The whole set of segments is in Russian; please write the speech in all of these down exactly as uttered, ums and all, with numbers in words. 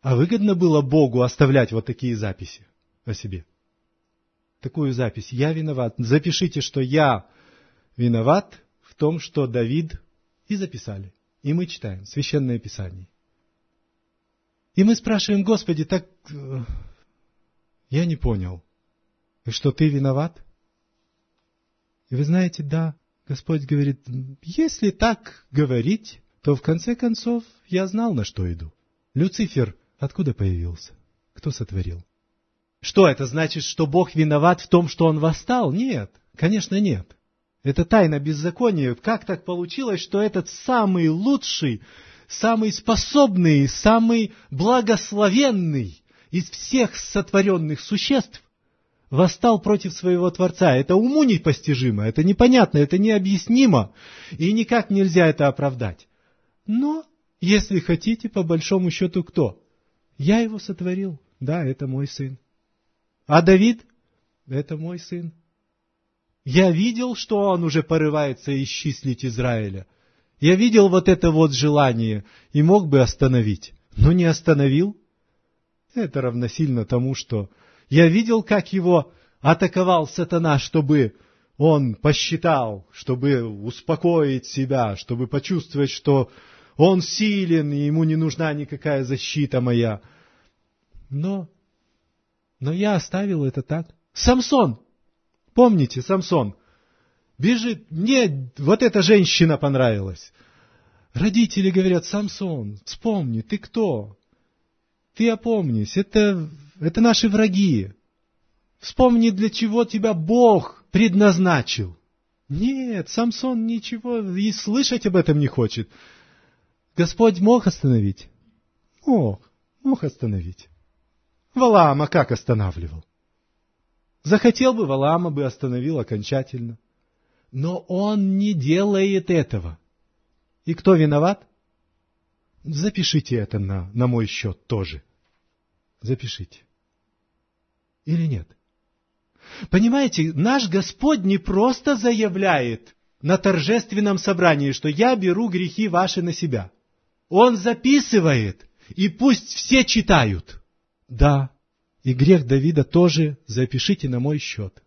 А выгодно было Богу оставлять вот такие записи о себе. Такую запись. Я виноват. Запишите, что я виноват в том, что Давид... И записали. И мы читаем Священное Писание. И мы спрашиваем: Господи, так я не понял. И что, ты виноват? И вы знаете, да, Господь говорит: если так говорить, то в конце концов я знал, на что иду. Люцифер откуда появился? Кто сотворил? Что это значит, что Бог виноват в том, что он восстал? Нет, конечно, нет. Это тайна беззакония. Как так получилось, что этот самый лучший, самый способный, самый благословенный из всех сотворенных существ восстал против своего Творца? Это уму непостижимо, это непонятно, это необъяснимо, и никак нельзя это оправдать. Но, если хотите, по большому счету, кто? Я его сотворил. Да, это мой сын. А Давид? Это мой сын. Я видел, что он уже порывается исчислить Израиля. Я видел вот это вот желание и мог бы остановить, но не остановил. Это равносильно тому, что я видел, как его атаковал сатана, чтобы он посчитал, чтобы успокоить себя, чтобы почувствовать, что он силен, и ему не нужна никакая защита моя. Но, но я оставил это так. Самсон! Помните, Самсон бежит, мне вот эта женщина понравилась. Родители говорят: Самсон, вспомни, ты кто? Ты опомнись, это, это наши враги. Вспомни, для чего тебя Бог предназначил. Нет, Самсон ничего и слышать об этом не хочет. Господь мог остановить? Мог, мог остановить. Валаама как останавливал? Захотел бы, Валаама бы остановил окончательно. Но он не делает этого. И кто виноват? Запишите это на, на мой счет тоже. Запишите. Или нет? Понимаете, наш Господь не просто заявляет на торжественном собрании, что я беру грехи ваши на себя. Он записывает, и пусть все читают. Да. И грех Давида тоже запишите на мой счет.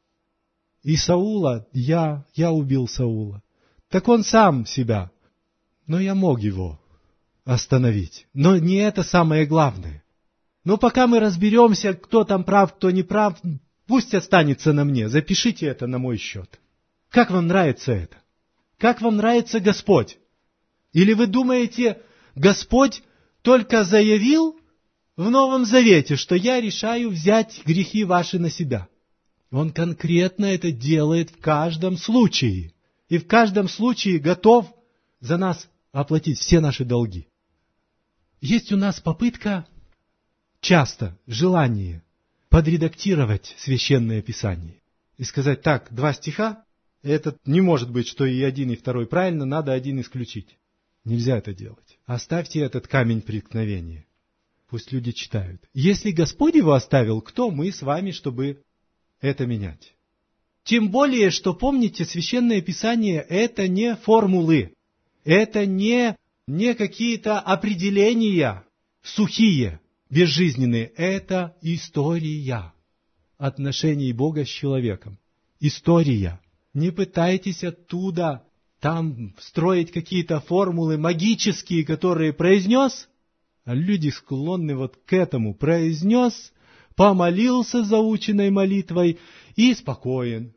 И Саула, я, я убил Саула. Так он сам себя. Но я мог его остановить. Но не это самое главное. Но пока мы разберемся, кто там прав, кто не прав, пусть останется на мне. Запишите это на мой счет. Как вам нравится это? Как вам нравится Господь? Или вы думаете, Господь только заявил в Новом Завете, что я решаю взять грехи ваши на себя? Он конкретно это делает в каждом случае. И в каждом случае готов за нас оплатить все наши долги. Есть у нас попытка, часто желание подредактировать Священное Писание. И сказать: так, два стиха, это не может быть, что и один, и второй правильно, надо один исключить. Нельзя это делать. Оставьте этот камень преткновения. Пусть люди читают. Если Господь его оставил, кто мы с вами, чтобы это менять? Тем более, что, помните, Священное Писание – это не формулы, это не, не какие-то определения сухие, безжизненные. Это история отношений Бога с человеком. История. Не пытайтесь оттуда там строить какие-то формулы магические, которые произнес. А люди склонны вот к этому. Произнес, помолился заученной молитвой и спокоен.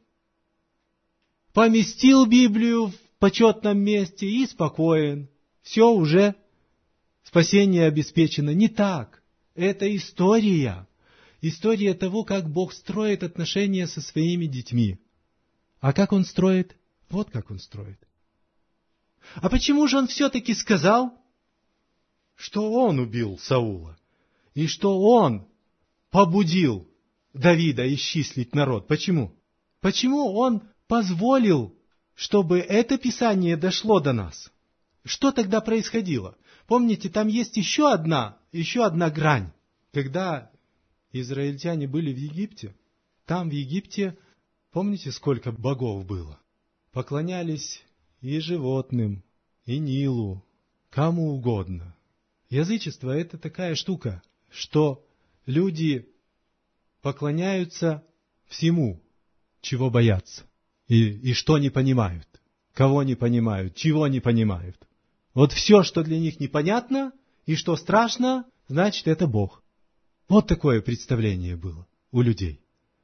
Поместил Библию в почетном месте и спокоен. Все, уже спасение обеспечено. Не так. Это история. История того, как Бог строит отношения со своими детьми. А как Он строит? Вот как Он строит. А почему же Он все-таки сказал, что Он убил Саула, и что Он побудил Давида исчислить народ? Почему? Почему Он позволил, чтобы это Писание дошло до нас? Что тогда происходило? Помните, там есть еще одна, еще одна грань. Когда израильтяне были в Египте, там в Египте, помните, сколько богов было? Поклонялись и животным, и Нилу, кому угодно. Язычество — это такая штука, что люди поклоняются всему, чего боятся, и, и что не понимают, кого не понимают, чего не понимают. Вот все, что для них непонятно и что страшно, значит, это Бог. Вот такое представление было у людей.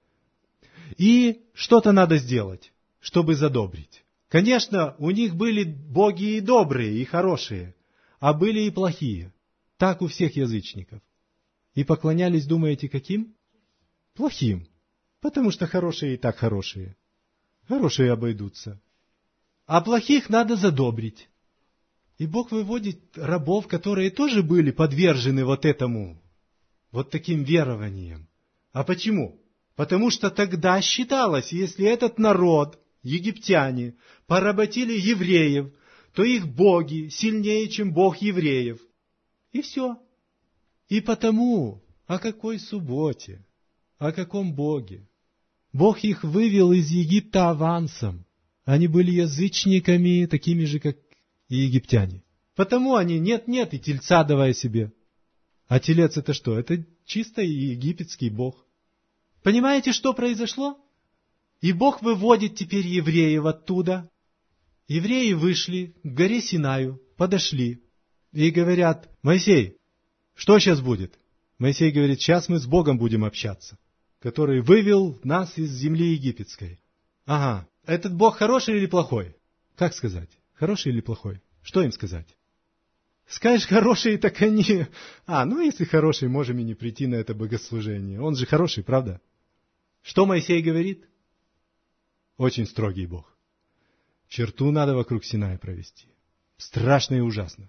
И что-то надо сделать, чтобы задобрить. Конечно, у них были боги и добрые, и хорошие, а были и плохие. Так у всех язычников. И поклонялись, думаете, каким? Плохим. Потому что хорошие и так хорошие. Хорошие обойдутся. А плохих надо задобрить. И Бог выводит рабов, которые тоже были подвержены вот этому, вот таким верованиям. А почему? Потому что тогда считалось, если этот народ, египтяне, поработили евреев, то их боги сильнее, чем Бог евреев. И все. И потому, о какой субботе, о каком Боге? Бог их вывел из Египта авансом. Они были язычниками, такими же, как и египтяне. Потому они нет-нет, и тельца давай себе. А телец это что? Это чисто египетский бог. Понимаете, что произошло? И Бог выводит теперь евреев оттуда. Евреи вышли к горе Синаю, подошли и говорят: Моисей, что сейчас будет? Моисей говорит: сейчас мы с Богом будем общаться, который вывел нас из земли египетской. Ага, этот Бог хороший или плохой? Как сказать? Хороший или плохой? Что им сказать? Скажешь, хорошие, так они... А, ну если хороший, можем и не прийти на это богослужение. Он же хороший, правда? Что Моисей говорит? Очень строгий Бог. Черту надо вокруг Синая провести. Страшно и ужасно.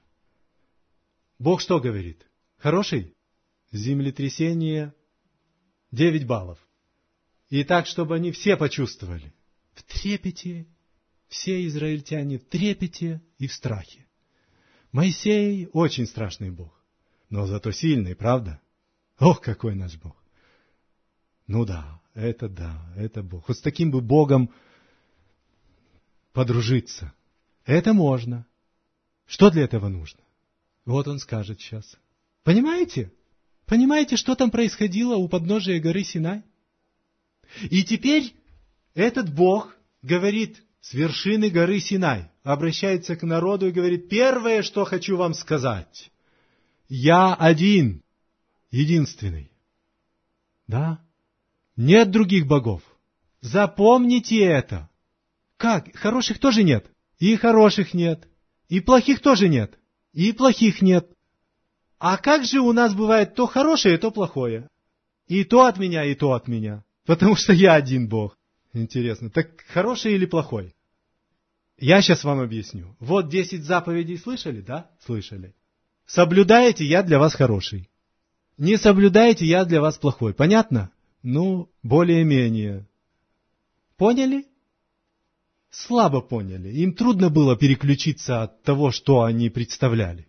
Бог что говорит? Хороший? Землетрясение девять баллов. И так, чтобы они все почувствовали. В трепете. Все израильтяне в трепете и в страхе. Моисей очень страшный Бог. Но зато сильный, правда? Ох, какой наш Бог! Ну да, это да, это Бог. Вот с таким бы Богом подружиться. Это можно. Что для этого нужно? Вот он скажет сейчас. Понимаете? Понимаете, что там происходило у подножия горы Синай? И теперь этот Бог говорит с вершины горы Синай, обращается к народу и говорит: первое, что хочу вам сказать, я один, единственный. Да? Нет других богов. Запомните это. Как? Хороших тоже нет. И хороших нет. И плохих тоже нет. И плохих нет. А как же у нас бывает то хорошее, то плохое? И то от меня, и то от меня. Потому что я один Бог. Интересно. Так хороший или плохой? Я сейчас вам объясню. Вот десять заповедей слышали, да? Слышали. Соблюдаете, я для вас хороший. Не соблюдаете, я для вас плохой. Понятно? Ну, более-менее. Поняли? Слабо поняли. Им трудно было переключиться от того, что они представляли.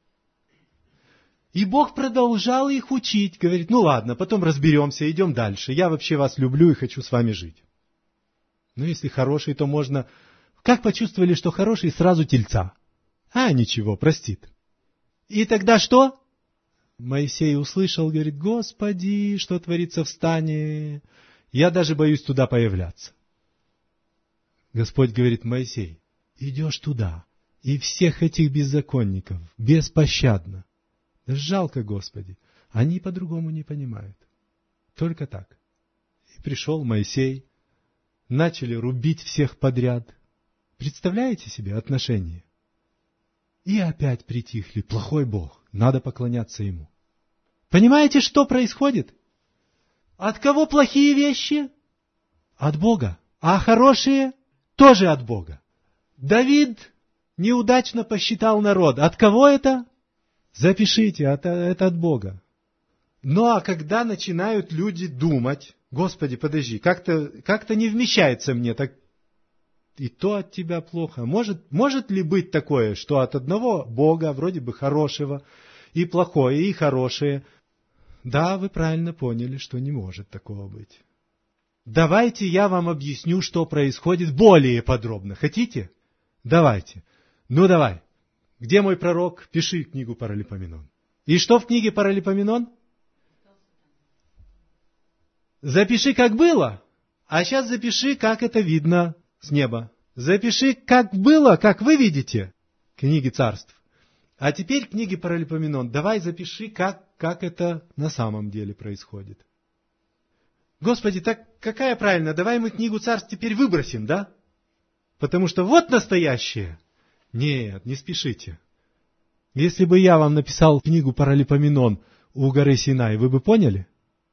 И Бог продолжал их учить. Говорит: ну ладно, потом разберемся, идем дальше. Я вообще вас люблю и хочу с вами жить. Ну, если хороший, то можно... Как почувствовали, что хороший, сразу тельца. А, ничего, простит. И тогда что? Моисей услышал, говорит: Господи, что творится в стане? Я даже боюсь туда появляться. Господь говорит: Моисей, идешь туда, и всех этих беззаконников, беспощадно. Да жалко, Господи, они по-другому не понимают. Только так. И пришел Моисей, начали рубить всех подряд. Представляете себе отношения? И опять притихли. Плохой Бог, надо поклоняться Ему. Понимаете, что происходит? От кого плохие вещи? От Бога. А хорошие тоже от Бога. Давид неудачно посчитал народ. От кого это? Запишите, это, это от Бога. Ну а когда начинают люди думать: Господи, подожди, как-то, как-то не вмещается мне, так и то от Тебя плохо. Может, может ли быть такое, что от одного Бога, вроде бы хорошего, и плохое, и хорошее? Да, вы правильно поняли, что не может такого быть. Давайте я вам объясню, что происходит более подробно. Хотите? Давайте. Ну давай. Где мой пророк? Пиши книгу Паралипоменон. И что в книге Паралипоменон? Запиши, как было, а сейчас запиши, как это видно с неба. Запиши, как было, как вы видите, книги царств. А теперь книги Паралипоменон. Давай запиши, как, как это на самом деле происходит. Господи, так какая правильно? Давай мы книгу царств теперь выбросим, да? Потому что вот настоящее. Нет, не спешите. Если бы я вам написал книгу Паралипоменон у горы Синай, вы бы поняли?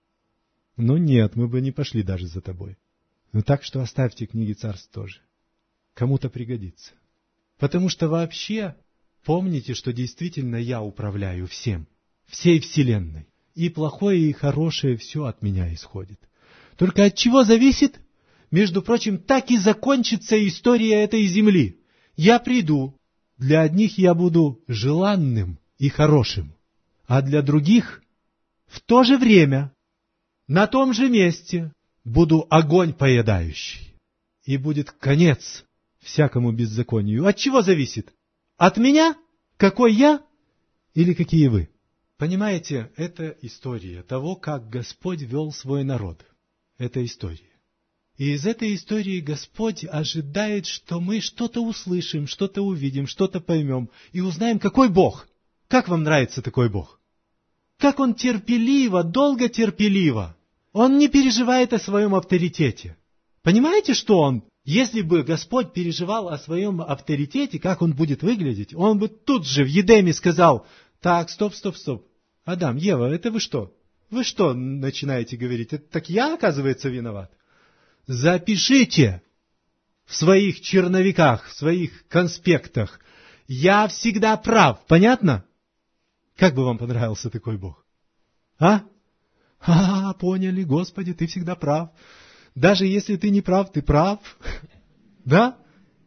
Ну нет, мы бы не пошли даже за тобой. Ну так что оставьте книги царств тоже. Кому-то пригодится. Потому что вообще помните, что действительно я управляю всем, всей вселенной. И плохое, и хорошее все от меня исходит. Только от чего зависит? Между прочим, так и закончится история этой земли. Я приду, для одних я буду желанным и хорошим, а для других в то же время, на том же месте, буду огонь поедающий. И будет конец всякому беззаконию. От чего зависит? От меня? Какой я? Или какие вы? Понимаете, это история того, как Господь вел свой народ. Это история. И из этой истории Господь ожидает, что мы что-то услышим, что-то увидим, что-то поймем и узнаем, какой Бог. Как вам нравится такой Бог? Как Он терпеливо, долго терпеливо. Он не переживает о своем авторитете. Понимаете, что Он, если бы Господь переживал о своем авторитете, как Он будет выглядеть, Он бы тут же в Едеме сказал: так, стоп, стоп, стоп. Адам, Ева, это вы что? Вы что начинаете говорить? Это так я, оказывается, виноват? Запишите в своих черновиках, в своих конспектах: я всегда прав. Понятно? Как бы вам понравился такой Бог? А? А, поняли, Господи, ты всегда прав. Даже если ты не прав, ты прав. Да?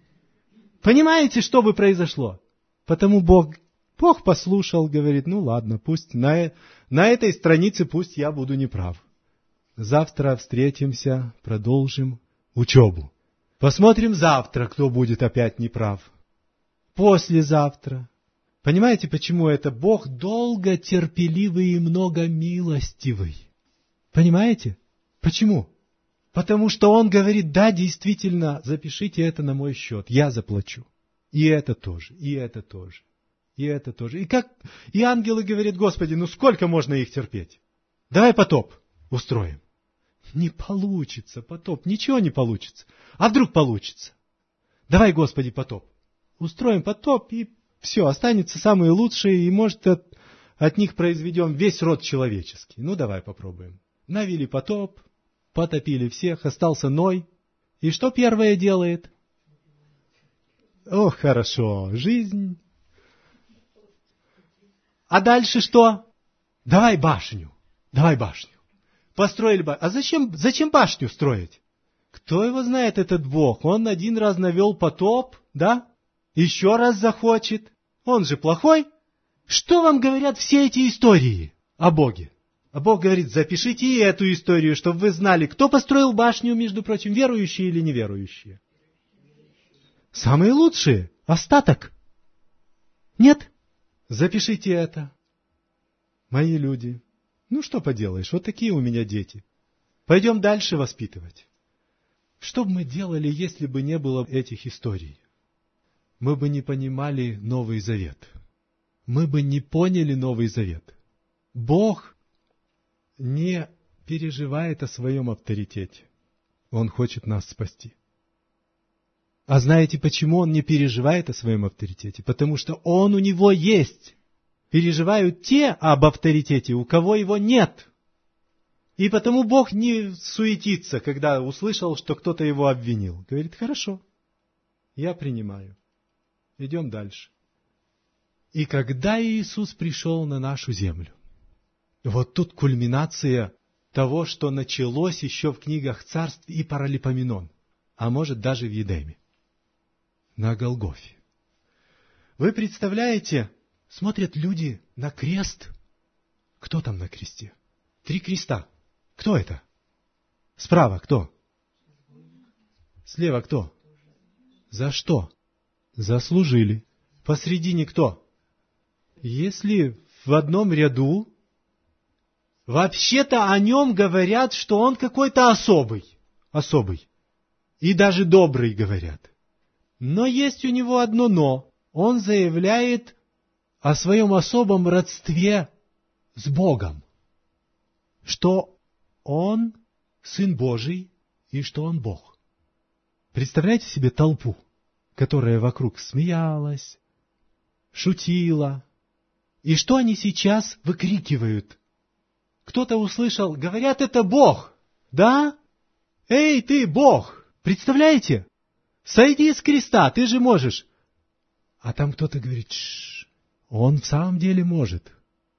Понимаете, что бы произошло? Потому Бог, Бог послушал, говорит: ну ладно, пусть на, на этой странице пусть я буду неправ. Завтра встретимся, продолжим учебу. Посмотрим завтра, кто будет опять неправ. Послезавтра. Понимаете, почему это Бог долго терпеливый и многомилостивый? Понимаете? Почему? Потому что Он говорит: да, действительно, запишите это на мой счет, я заплачу. И это тоже, и это тоже, и это тоже. И как? И ангелы говорят: Господи, ну сколько можно их терпеть? Давай потоп устроим. Не получится потоп, ничего не получится. А вдруг получится? Давай, Господи, потоп. Устроим потоп, и все, останется самые лучшие, и, может, от, от них произведем весь род человеческий. Ну, давай попробуем. Навели потоп, потопили всех, остался Ной. И что первое делает? Ох, хорошо, жизнь. А дальше что? Давай башню, давай башню. Построили башню. А зачем, зачем башню строить? Кто его знает, этот Бог? Он один раз навел потоп, да? Еще раз захочет. Он же плохой. Что вам говорят все эти истории о Боге? А Бог говорит: запишите и эту историю, чтобы вы знали, кто построил башню, между прочим, верующие или неверующие. Самые лучшие. Остаток. Нет? Запишите это. Мои люди. Ну, что поделаешь, вот такие у меня дети. Пойдем дальше воспитывать. Что бы мы делали, если бы не было этих историй? Мы бы не понимали Новый Завет. Мы бы не поняли Новый Завет. Бог не переживает о своем авторитете. Он хочет нас спасти. А знаете, почему Он не переживает о своем авторитете? Потому что Он у Него есть. Переживают те об авторитете, у кого его нет. И потому Бог не суетится, когда услышал, что кто-то его обвинил. Говорит: хорошо, я принимаю. Идем дальше. И когда Иисус пришел на нашу землю, вот тут кульминация того, что началось еще в книгах царств и Паралипоменон, а может даже в Едеме, на Голгофе. Вы представляете, смотрят люди на крест. Кто там на кресте? Три креста. Кто это? Справа кто? Слева кто? За что? Заслужили. Посредине кто? Если в одном ряду, вообще-то о нем говорят, что он какой-то особый, особый. И даже добрый, говорят. Но есть у него одно но. Он заявляет о своем особом родстве с Богом. Что он Сын Божий и что он Бог. Представляете себе толпу, которая вокруг смеялась, шутила. И что они сейчас выкрикивают? Кто-то услышал, говорят, это Бог. Да? Эй, ты, Бог! Представляете? Сойди с креста, ты же можешь. А там кто-то говорит, Ш-ш, он в самом деле может.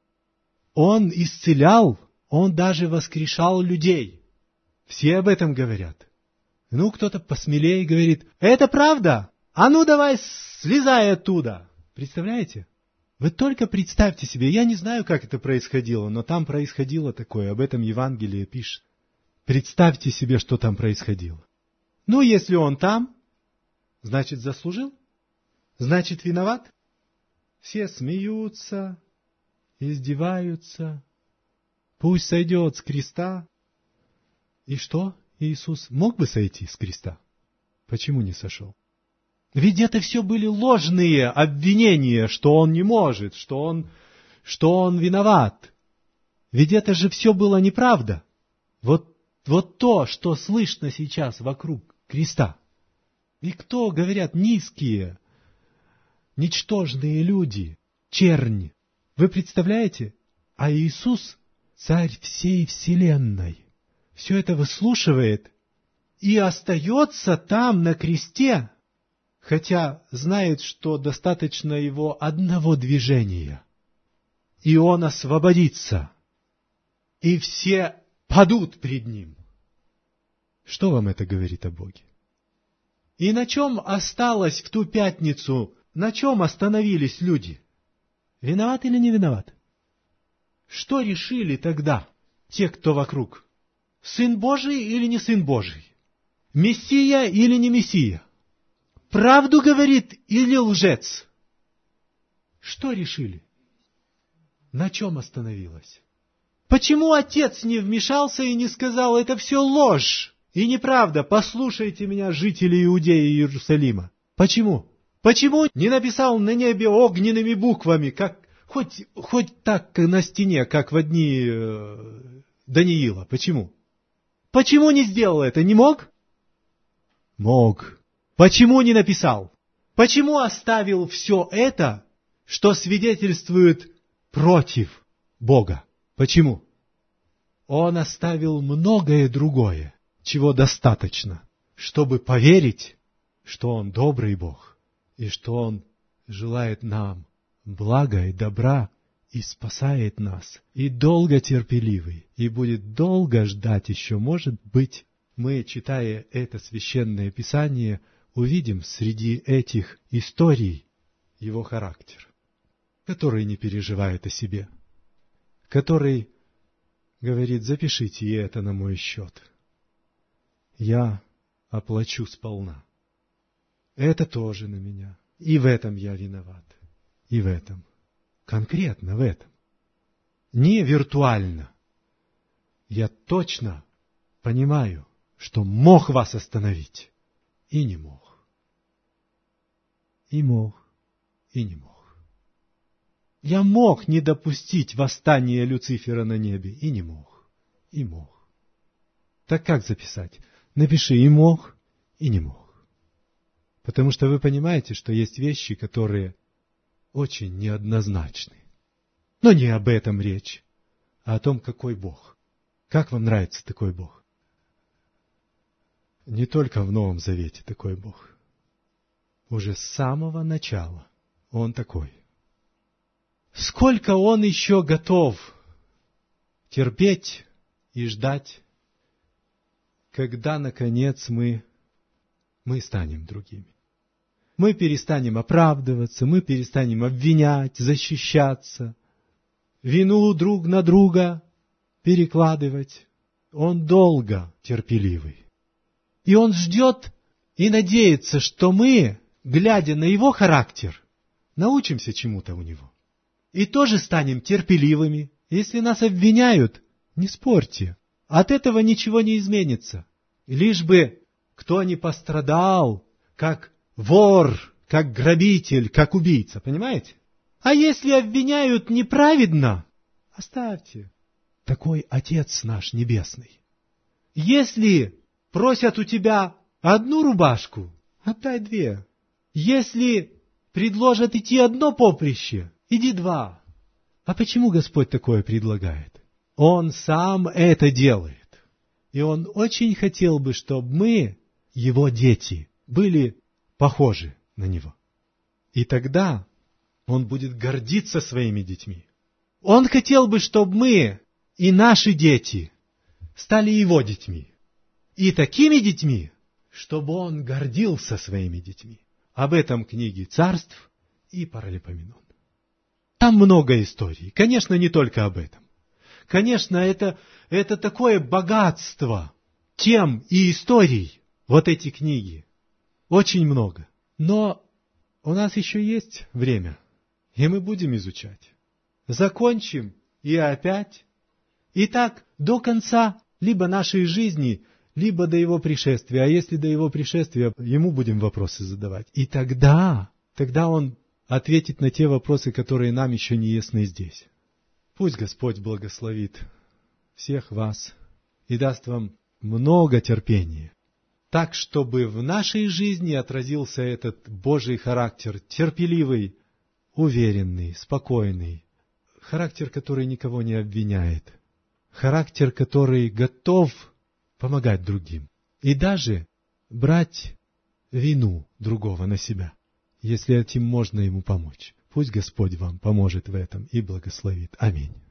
Он исцелял, он даже воскрешал людей. Все об этом говорят. Ну, кто-то посмелее говорит, это правда? А ну давай слезай оттуда. Представляете? Вы только представьте себе, я не знаю, как это происходило, но там происходило такое, об этом Евангелие пишет. Представьте себе, что там происходило. Ну, если он там, значит, заслужил? Значит, виноват? Все смеются, издеваются. Пусть сойдет с креста. И что? Иисус мог бы сойти с креста? Почему не сошел? Ведь это все были ложные обвинения, что он не может, что он, что он виноват. Ведь это же все было неправда. Вот, вот то, что слышно сейчас вокруг креста. И кто, говорят, низкие, ничтожные люди, чернь. Вы представляете? А Иисус, царь всей вселенной, все это выслушивает и остается там, на кресте, хотя знает, что достаточно его одного движения, и он освободится, и все падут пред ним. Что вам это говорит о Боге? И на чем осталось в ту пятницу, на чем остановились люди? Виноват или не виноват? Что решили тогда те, кто вокруг? Сын Божий или не Сын Божий? Мессия или не Мессия? Правду говорит или лжец? Что решили? На чем остановилось? Почему отец не вмешался и не сказал, это все ложь и неправда, послушайте меня, жители Иудеи и Иерусалима? Почему? Почему не написал на небе огненными буквами, как хоть, хоть так на стене, как в дни э, Даниила? Почему? Почему не сделал это? Не мог? Мог. Почему не написал? Почему оставил все это, что свидетельствует против Бога? Почему? Он оставил многое другое, чего достаточно, чтобы поверить, что Он добрый Бог, и что Он желает нам блага и добра, и спасает нас, и долго терпеливый, и будет долго ждать еще. Может быть, мы, читая это священное Писание, увидим среди этих историй Его характер, который не переживает о себе, который говорит, запишите и это на мой счет. Я оплачу сполна. Это тоже на меня. И в этом я виноват. И в этом. Конкретно в этом. Не виртуально. Я точно понимаю, что мог вас остановить. И не мог. И мог. И не мог. Я мог не допустить восстания Люцифера на небе. И не мог. И мог. Так как записать? Напиши и мог, и не мог. Потому что вы понимаете, что есть вещи, которые очень неоднозначны. Но не об этом речь, а о том, какой Бог. Как вам нравится такой Бог? Не только в Новом Завете такой Бог. Уже с самого начала Он такой. Сколько Он еще готов терпеть и ждать, когда, наконец, мы, мы станем другими. Мы перестанем оправдываться, мы перестанем обвинять, защищаться, вину друг на друга перекладывать. Он долго терпеливый. И Он ждет и надеется, что мы, глядя на Его характер, научимся чему-то у Него. и тоже станем терпеливыми. Если нас обвиняют, не спорьте. От этого ничего не изменится. Лишь бы кто не пострадал, как вор, как грабитель, как убийца. Понимаете? А если обвиняют неправедно, оставьте. Такой Отец наш Небесный. Если просят у тебя одну рубашку, отдай две. Если предложат идти одно поприще, иди два. А почему Господь такое предлагает? Он сам это делает. И Он очень хотел бы, чтобы мы, Его дети, были похожи на Него. И тогда Он будет гордиться своими детьми. Он хотел бы, чтобы мы и наши дети стали Его детьми. И такими детьми, чтобы Он гордился своими детьми. Об этом книге Царств и Паралипоменон. Там много историй. Конечно, не только об этом. Конечно, это, это такое богатство тем и историй, вот эти книги. Очень много. Но у нас еще есть время, и мы будем изучать. Закончим и опять. И так до конца либо нашей жизни, либо до Его пришествия. А если до Его пришествия, Ему будем вопросы задавать. И тогда, тогда Он ответит на те вопросы, которые нам еще не ясны здесь. Пусть Господь благословит всех вас и даст вам много терпения, так, чтобы в нашей жизни отразился этот Божий характер, терпеливый, уверенный, спокойный, характер, который никого не обвиняет, характер, который готов помогать другим и даже брать вину другого на себя, если этим можно ему помочь. Пусть Господь вам поможет в этом и благословит. Аминь.